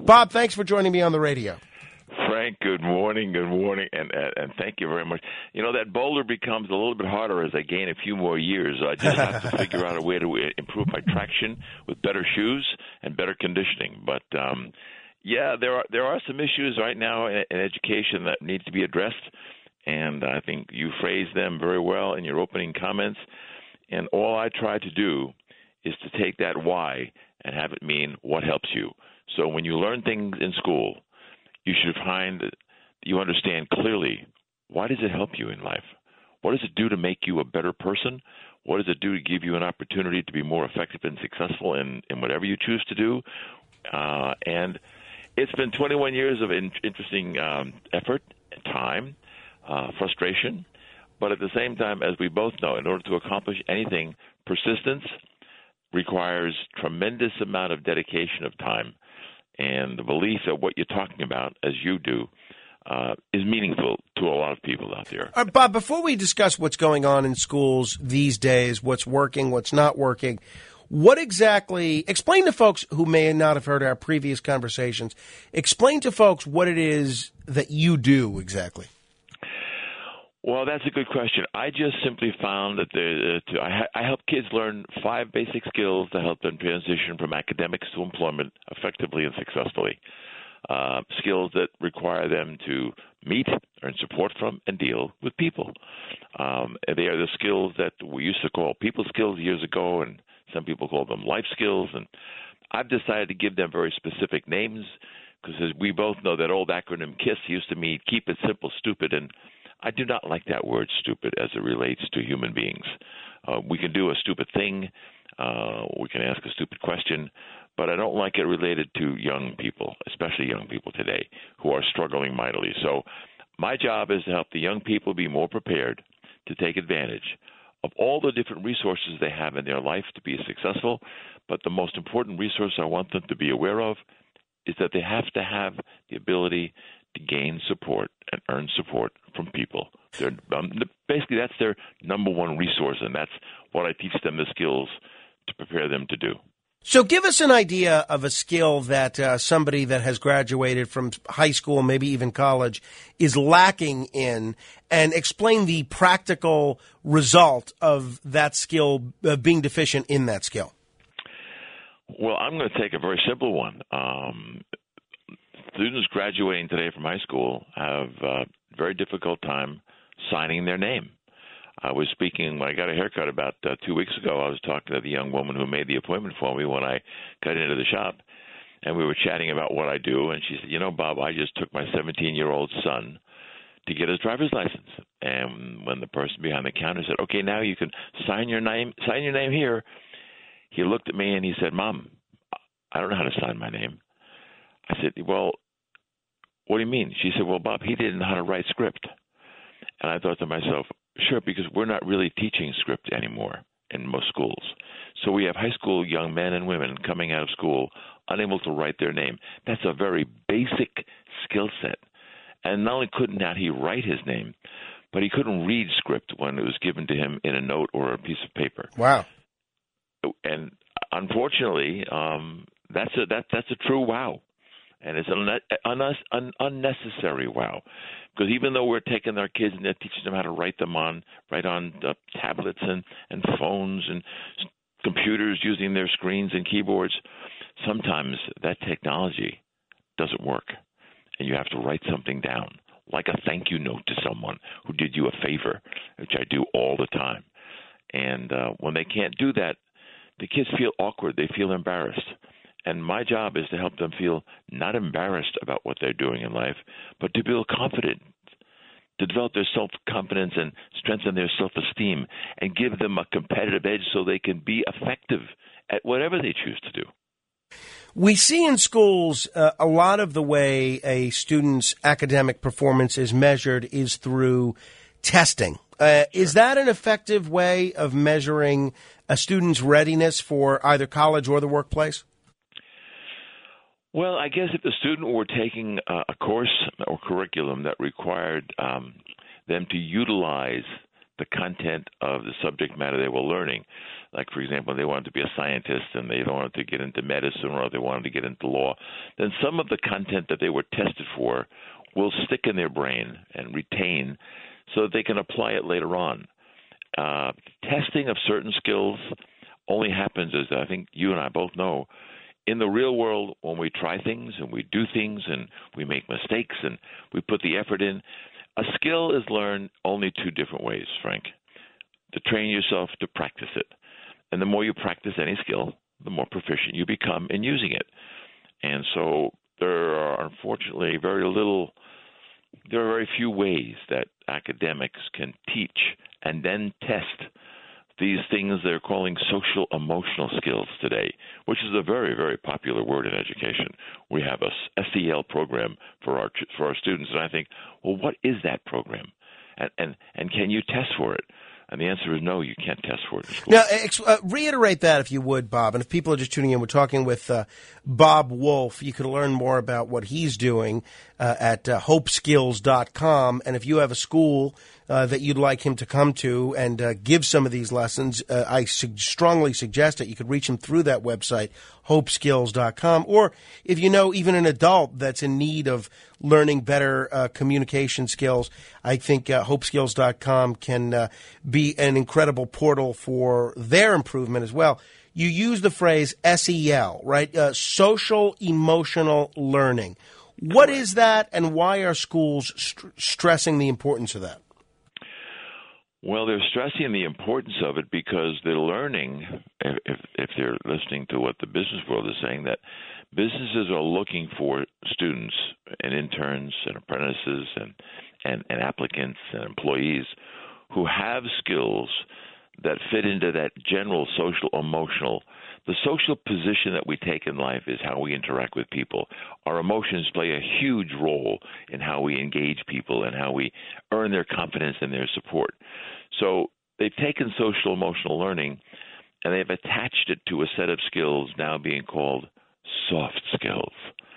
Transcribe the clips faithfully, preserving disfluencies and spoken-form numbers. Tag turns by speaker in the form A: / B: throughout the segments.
A: Bob, thanks for joining me on the radio.
B: Frank, good morning, good morning, and, and and thank you very much. You know, that boulder becomes a little bit harder as I gain a few more years. I just have to figure out a way to improve my traction with better shoes and better conditioning. But, um, yeah, there are there are some issues right now in, in education that need to be addressed, and I think you phrased them very well in your opening comments. And all I try to do is to take that why and have it mean what helps you. So when you learn things in school, you should find that you understand clearly, why does it help you in life? What does it do to make you a better person? What does it do to give you an opportunity to be more effective and successful in, in whatever you choose to do? Uh, and it's been twenty-one years of in, interesting um, effort, time, uh, frustration. But at the same time, as we both know, in order to accomplish anything, persistence requires tremendous amount of dedication of time. And the belief that what you're talking about, as you do, uh, is meaningful to a lot of people out there.
A: Uh, Bob, before we discuss what's going on in schools these days, what's working, what's not working, what exactly, explain to folks who may not have heard our previous conversations, explain to folks what it is that you do exactly.
B: Well, that's a good question. I just simply found that the, uh, to, I, I help kids learn five basic skills to help them transition from academics to employment effectively and successfully. Uh, skills that require them to meet, earn support from, and deal with people. Um, they are the skills that we used to call people skills years ago, and some people call them life skills. And I've decided to give them very specific names because, as we both know, that old acronym KISS used to mean keep it simple, stupid, and I do not like that word stupid as it relates to human beings. Uh, we can do a stupid thing. Uh, we can ask a stupid question, but I don't like it related to young people, especially young people today who are struggling mightily. So my job is to help the young people be more prepared to take advantage of all the different resources they have in their life to be successful. But the most important resource I want them to be aware of is that they have to have the ability to gain support and earn support from people. Um, basically, that's their number one resource, and that's what I teach them the skills to prepare them to do.
A: So give us an idea of a skill that uh, somebody that has graduated from high school, maybe even college, is lacking in, and explain the practical result of that skill uh, being deficient in that skill.
B: Well, I'm going to take a very simple one. Um, students graduating today from high school have a very difficult time signing their name. I was speaking when I got a haircut about uh, two weeks ago. I was talking to the young woman who made the appointment for me when I got into the shop, and we were chatting about what I do. And she said, you know, Bob, I just took my seventeen-year-old son to get his driver's license. And when the person behind the counter said, okay, now you can sign your name, sign your name here, he looked at me and he said, Mom, I don't know how to sign my name. I said, well, what do you mean? She said, well, Bob, he didn't know how to write script. And I thought to myself, sure, because we're not really teaching script anymore in most schools. So we have high school young men and women coming out of school unable to write their name. That's a very basic skill set. And not only couldn't not he write his name, but he couldn't read script when it was given to him in a note or a piece of paper.
A: Wow.
B: And unfortunately, um, that's a that that's a true wow. And it's an un- un- unnecessary wow, because even though we're taking our kids and they're teaching them how to write them on, write on uh, tablets and, and phones and computers using their screens and keyboards, sometimes that technology doesn't work, and you have to write something down, like a thank you note to someone who did you a favor, which I do all the time. And uh, when they can't do that, the kids feel awkward. They feel embarrassed. And my job is to help them feel not embarrassed about what they're doing in life, but to feel confident, to develop their self-confidence and strengthen their self-esteem and give them a competitive edge so they can be effective at whatever they choose to do.
A: We see in schools uh, a lot of the way a student's academic performance is measured is through testing. Uh, sure. Is that an effective way of measuring a student's readiness for either college or the workplace?
B: Well, I guess if the student were taking a course or curriculum that required um, them to utilize the content of the subject matter they were learning. Like, for example, they wanted to be a scientist and they wanted to get into medicine or they wanted to get into law, then some of the content that they were tested for will stick in their brain and retain so that they can apply it later on. Uh, testing of certain skills only happens, as I think you and I both know, in the real world when we try things and we do things and we make mistakes and we put the effort in. A skill is learned only two different ways, Frank. To train yourself to practice it. And the more you practice any skill, the more proficient you become in using it. And so there are unfortunately very little, there are very few ways that academics can teach and then test these things they're calling social emotional skills today, which is a very, very popular word in education. We have a S E L program for our for our students, and I think, well, what is that program? And and, and can you test for it? And the answer is no, you can't test for it in school.
A: Now, ex- uh, reiterate that if you would, Bob. And if people are just tuning in, we're talking with uh, Bob Wolf. You can learn more about what he's doing uh, at uh, hope skills dot com. And if you have a school uh, that you'd like him to come to and uh, give some of these lessons, uh, I su- strongly suggest that you could reach him through that website, hope skills dot com. Or if you know even an adult that's in need of learning better uh, communication skills, I think uh, hope skills dot com can uh, be an incredible portal for their improvement as well. You use the phrase S E L, right? Uh, social emotional learning. What is that, and why are schools st- stressing the importance of that?
B: Well, they're stressing the importance of it because they're learning, if, if they're listening to what the business world is saying, that businesses are looking for students and interns and apprentices and, and, and applicants and employees who have skills that fit into that general social emotional. The social position that we take in life is how we interact with people. Our emotions play a huge role in how we engage people and how we earn their confidence and their support. So they've taken social emotional learning and they've attached it to a set of skills now being called soft skills.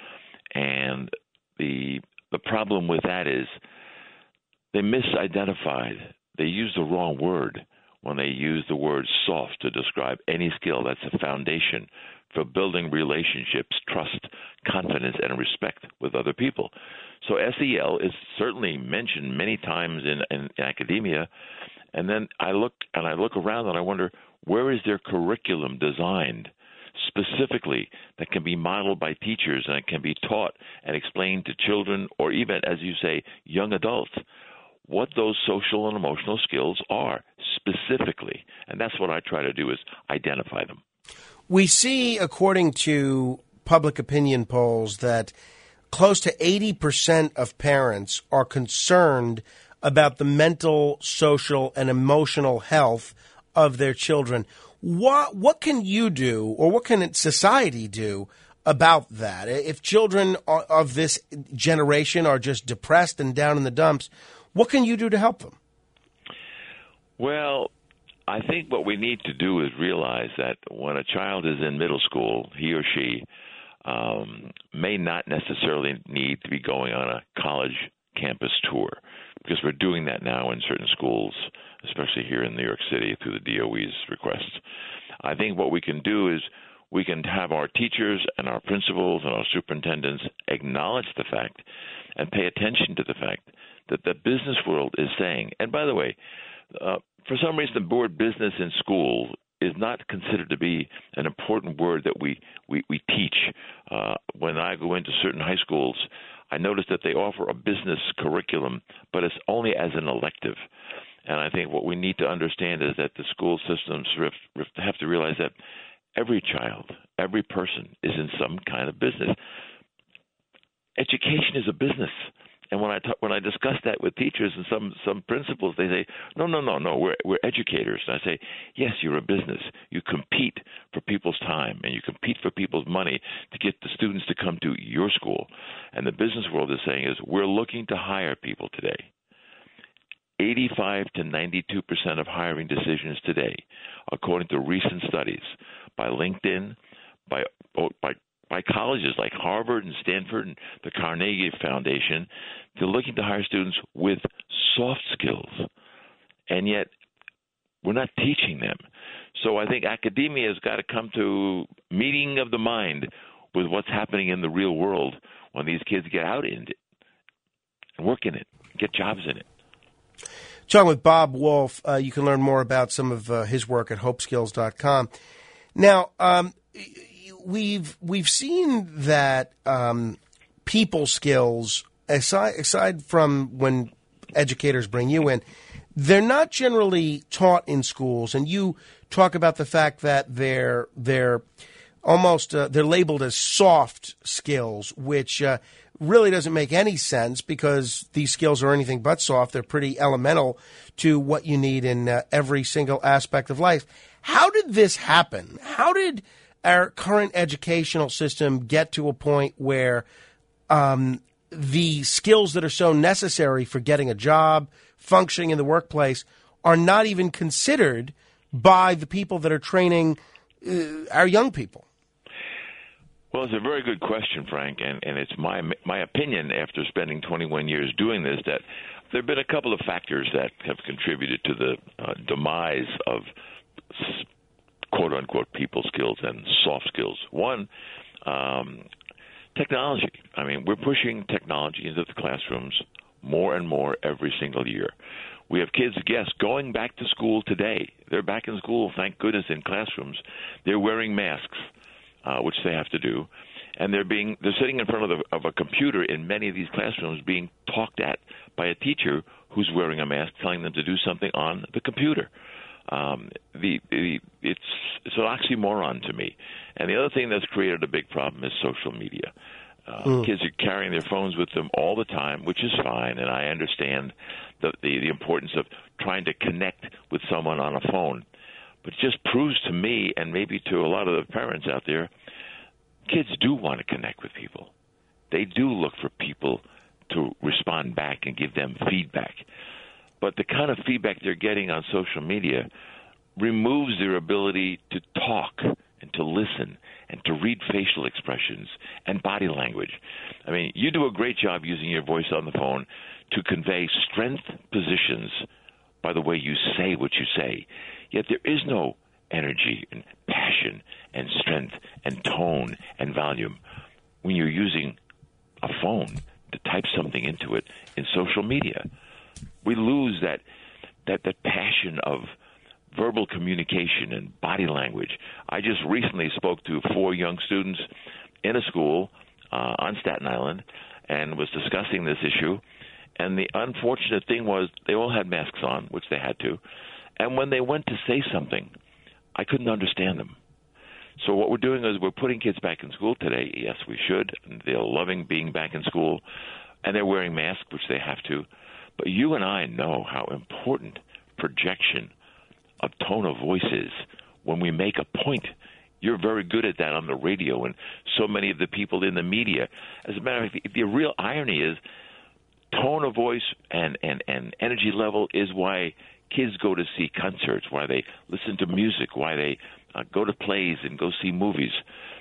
B: And the the problem with that is they misidentified. They used the wrong word when they use the word soft to describe any skill that's a foundation for building relationships, trust, confidence, and respect with other people. So S E L is certainly mentioned many times in, in, in academia, and then I look and I look around and I wonder, where is their curriculum designed specifically that can be modeled by teachers and it can be taught and explained to children or even, as you say, young adults, what those social and emotional skills are specifically. And that's what I try to do, is identify them.
A: We see, according to public opinion polls, that close to eighty percent of parents are concerned about the mental, social, and emotional health of their children. What, what can you do, or what can society do about that? If children of this generation are just depressed and down in the dumps, what can you do to help them?
B: Well, I think what we need to do is realize that when a child is in middle school, he or she um, may not necessarily need to be going on a college campus tour, because we're doing that now in certain schools, especially here in New York City through the D O E's request. I think what we can do is we can have our teachers and our principals and our superintendents acknowledge the fact and pay attention to the fact that the business world is saying, and by the way, uh, for some reason the word business in school is not considered to be an important word that we, we, we teach. Uh, when I go into certain high schools, I notice that they offer a business curriculum, but it's only as an elective. And I think what we need to understand is that the school systems have to realize that every child, every person is in some kind of business. Education is a business. And when I talk, when I discuss that with teachers and some, some principals, they say, no, no, no, no, we're we're educators. And I say, yes, you're a business. You compete for people's time and you compete for people's money to get the students to come to your school. And the business world is saying is we're looking to hire people today. eighty-five to ninety-two percent of hiring decisions today, according to recent studies by LinkedIn, by by by colleges like Harvard and Stanford and the Carnegie Foundation, they're looking to hire students with soft skills. and yet we're not teaching them. So I think academia has got to come to meeting of the mind with what's happening in the real world when these kids get out in it and work in it, get jobs in it.
A: Talking with Bob Wolf, uh, you can learn more about some of uh, his work at hope skills dot com. Now, um, we've we've seen that um, people skills, aside aside from when educators bring you in, they're not generally taught in schools. And you talk about the fact that they're they're almost uh, they're labeled as soft skills, which uh, really doesn't make any sense because these skills are anything but soft. They're pretty elemental to what you need in uh, every single aspect of life. How did this happen? How did our current educational system get to a point where um, the skills that are so necessary for getting a job, functioning in the workplace, are not even considered by the people that are training uh, our young people?
B: Well, it's a very good question, Frank, and, and it's my my opinion after spending twenty-one years doing this that there have been a couple of factors that have contributed to the uh, demise of quote-unquote people skills and soft skills. One, um, technology. I mean, we're pushing technology into the classrooms more and more every single year. We have kids, guess, going back to school today. They're back in school, thank goodness, in classrooms. They're wearing masks. Uh, which they have to do, and they're being they're sitting in front of, the, of a computer in many of these classrooms being talked at by a teacher who's wearing a mask, telling them to do something on the computer. Um, the, the it's it's an oxymoron to me. And the other thing that's created a big problem is social media. Uh, mm. Kids are carrying their phones with them all the time, which is fine, and I understand the, the the importance of trying to connect with someone on a phone. But it just proves to me, and maybe to a lot of the parents out there, kids do want to connect with people. They do look for people to respond back and give them feedback. But the kind of feedback they're getting on social media removes their ability to talk and to listen and to read facial expressions and body language. I mean, you do a great job using your voice on the phone to convey strength positions by the way you say what you say. Yet there is no energy and passion and strength and tone and volume when you're using a phone to type something into it in social media. We lose that that, that passion of verbal communication and body language. I just recently spoke to four young students in a school uh, on Staten Island and was discussing this issue. And the unfortunate thing was they all had masks on, which they had to. And when they went to say something, I couldn't understand them. So what we're doing is we're putting kids back in school today. Yes, we should. And they're loving being back in school. And they're wearing masks, which they have to. But you and I know how important projection of tone of voice is when we make a point. You're very good at that on the radio and so many of the people in the media. As a matter of fact, the real irony is tone of voice and, and, and energy level is why kids go to see concerts, why they listen to music, why they uh, go to plays and go see movies.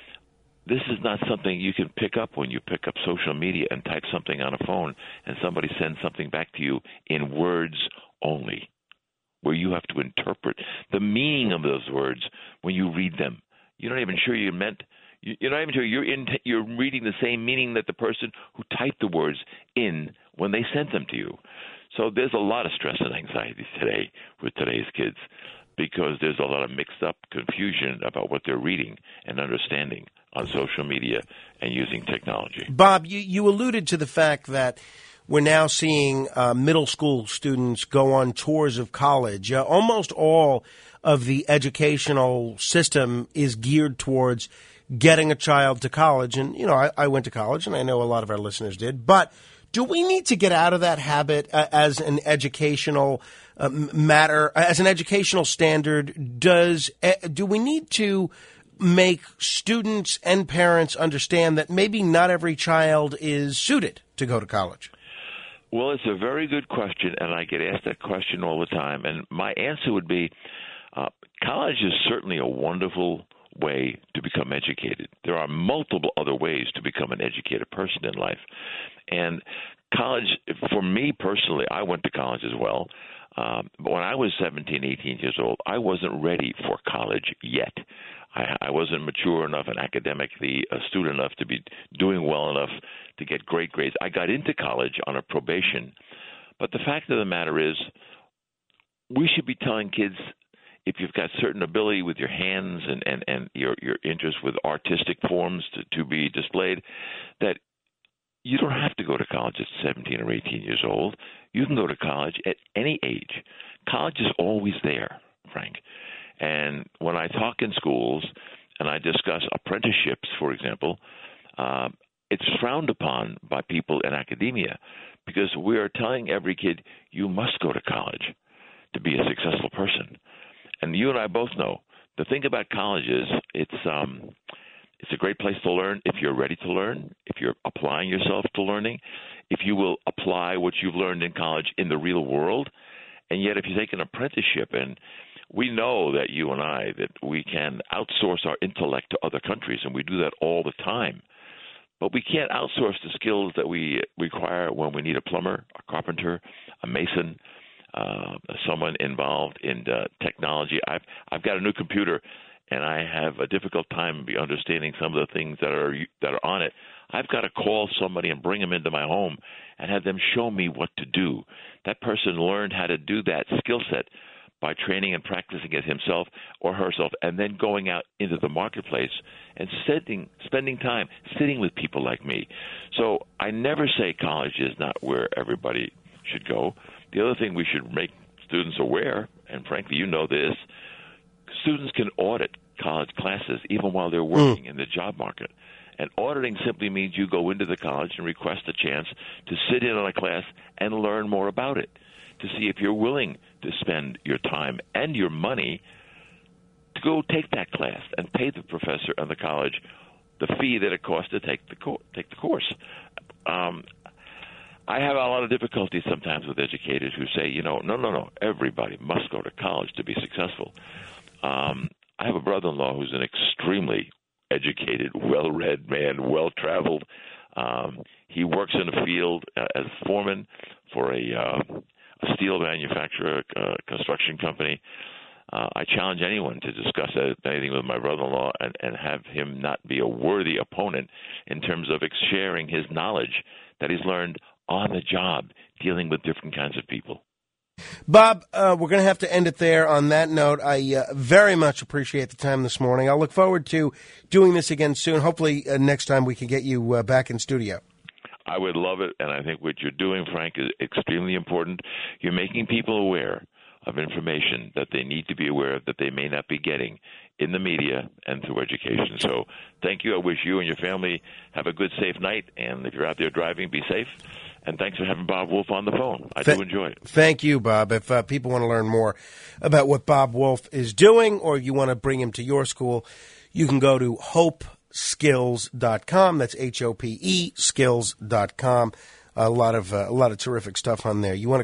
B: This is not something you can pick up when you pick up social media and type something on a phone and somebody sends something back to you in words only, where you have to interpret the meaning of those words when you read them. You're not even sure you meant You're not even sure you're in, you're reading the same meaning that the person who typed the words in when they sent them to you. So there's a lot of stress and anxiety today with today's kids because there's a lot of mixed up confusion about what they're reading and understanding on social media and using technology.
A: Bob, you, you alluded to the fact that we're now seeing uh, middle school students go on tours of college. Uh, almost all of the educational system is geared towards getting a child to college. And, you know, I, I went to college, and I know a lot of our listeners did. But do we need to get out of that habit uh, as an educational uh, matter, as an educational standard? Does uh, do we need to make students and parents understand that maybe not every child is suited to go to college?
B: Well, it's a very good question, and I get asked that question all the time. And my answer would be uh, college is certainly a wonderful way to become educated. There are multiple other ways to become an educated person in life. And college, for me personally, I went to college as well. Um, but when I was seventeen, eighteen years old, I wasn't ready for college yet. I, I wasn't mature enough and academically astute enough to be doing well enough to get great grades. I got into college on a probation. But the fact of the matter is, we should be telling kids, if you've got certain ability with your hands and, and, and your, your interest with artistic forms to, to be displayed, that you don't have to go to college at seventeen or eighteen years old. You can go to college at any age. College is always there, Frank. And when I talk in schools and I discuss apprenticeships, for example, uh, it's frowned upon by people in academia because we are telling every kid, you must go to college to be a successful person. And you and I both know the thing about college is it's um, it's a great place to learn if you're ready to learn, if you're applying yourself to learning, if you will apply what you've learned in college in the real world. And yet if you take an apprenticeship, and we know that you and I, that we can outsource our intellect to other countries, and we do that all the time. But we can't outsource the skills that we require when we need a plumber, a carpenter, a mason, uh, someone involved in uh, technology. I've I've got a new computer, and I have a difficult time understanding some of the things that are that are on it. I've got to call somebody and bring them into my home and have them show me what to do. That person learned how to do that skill set by training and practicing it himself or herself, and then going out into the marketplace and sitting, spending time sitting with people like me. So I never say college is not where everybody should go. The other thing we should make students aware, and frankly, you know this, students can audit college classes even while they're working mm. in the job market. And auditing simply means you go into the college and request a chance to sit in on a class and learn more about it, to see if you're willing to spend your time and your money to go take that class and pay the professor and the college the fee that it costs to take the co- take the course. Um, I have a lot of difficulty sometimes with educators who say, you know, no, no, no, everybody must go to college to be successful. Um, I have a brother-in-law who's an extremely educated, well-read man, well-traveled. Um, he works in a field uh, as a foreman for a, uh, a steel manufacturer, uh, construction company. Uh, I challenge anyone to discuss anything with my brother-in-law and, and have him not be a worthy opponent in terms of sharing his knowledge that he's learned on the job dealing with different kinds of people.
A: Bob, uh, we're going to have to end it there. On that note, I uh, very much appreciate the time this morning. I'll look forward to doing this again soon. Hopefully uh, next time we can get you uh, back in studio.
B: I would love it, and I think what you're doing, Frank, is extremely important. You're making people aware of information that they need to be aware of that they may not be getting in the media and through education. So thank you. I wish you and your family have a good, safe night, and if you're out there driving, be safe. And thanks for having Bob Wolf on the phone. I Th- do enjoy it.
A: Thank you, Bob. If uh, people want to learn more about what Bob Wolf is doing, or you want to bring him to your school, you can go to hope skills dot com. That's H O P E skills dot com. A lot of uh, a lot of terrific stuff on there. You want to